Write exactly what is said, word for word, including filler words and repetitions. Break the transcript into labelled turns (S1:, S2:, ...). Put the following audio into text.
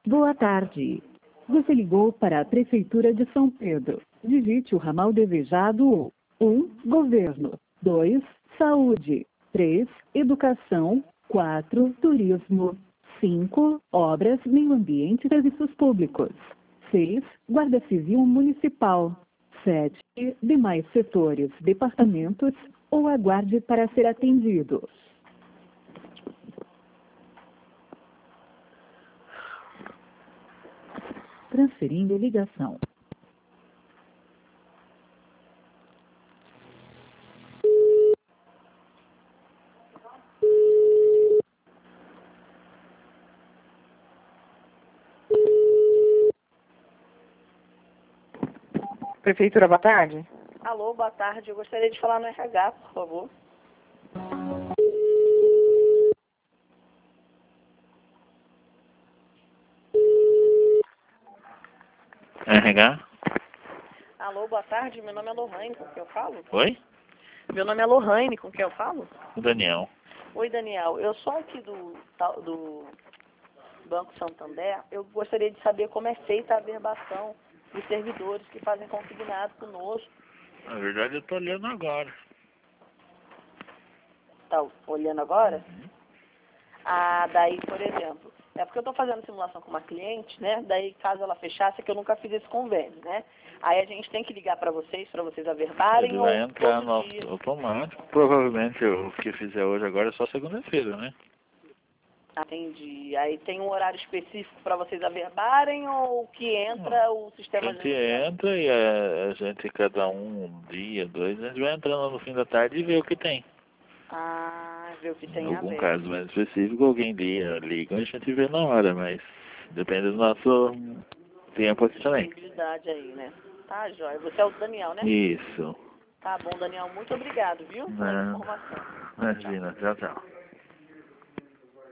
S1: Boa tarde. Você ligou para a Prefeitura de São Pedro. Digite o ramal desejado. um. Governo. dois. Saúde. três. Educação. quatro. Turismo. cinco. Obras, meio ambiente e serviços públicos. seis. Guarda Civil Municipal. sete. Demais setores, departamentos ou aguarde para ser atendido. Transferindo ligação.
S2: Prefeitura, boa tarde.
S3: Alô, boa tarde. Eu gostaria de falar no R H, por favor.
S4: R H?
S3: Alô, boa tarde. Meu nome é Lohane, com quem eu falo?
S4: Oi?
S3: Meu nome é Lohane, com quem eu falo?
S4: Daniel.
S3: Oi, Daniel. Eu sou aqui do, tal- do Banco Santander. Eu gostaria de saber como é feita a averbação dos servidores que fazem consignado conosco.
S4: Na verdade eu tô olhando agora.
S3: Tá olhando agora? Ah, daí, por exemplo, é porque eu estou fazendo simulação com uma cliente, né? Daí, caso ela fechasse, é que eu nunca fiz esse convênio, né? Aí a gente tem que ligar para vocês, para vocês averbarem
S4: Ele
S3: ou
S4: vai entrar
S3: todo
S4: no
S3: dia?
S4: automático. Provavelmente o que fizer hoje agora é só segunda-feira, né?
S3: Entendi. Aí tem um horário específico para vocês averbarem ou que entra o
S4: A
S3: sistema
S4: gente
S3: de...
S4: entra e a, a gente, cada um, um dia, dois, a gente vai entrando no fim da tarde e vê o que tem.
S3: Ah, ver o que
S4: Em
S3: tem
S4: algum
S3: aberto.
S4: caso mais específico, alguém liga, liga e a gente vê na hora, mas depende do nosso tempo aqui também.
S3: Disponibilidade aí, né? Tá, joia. Você é o Daniel, né?
S4: Isso.
S3: Tá bom, Daniel. Muito obrigado, viu? Pela
S4: Não,
S3: informação.
S4: imagina, tchau, tchau.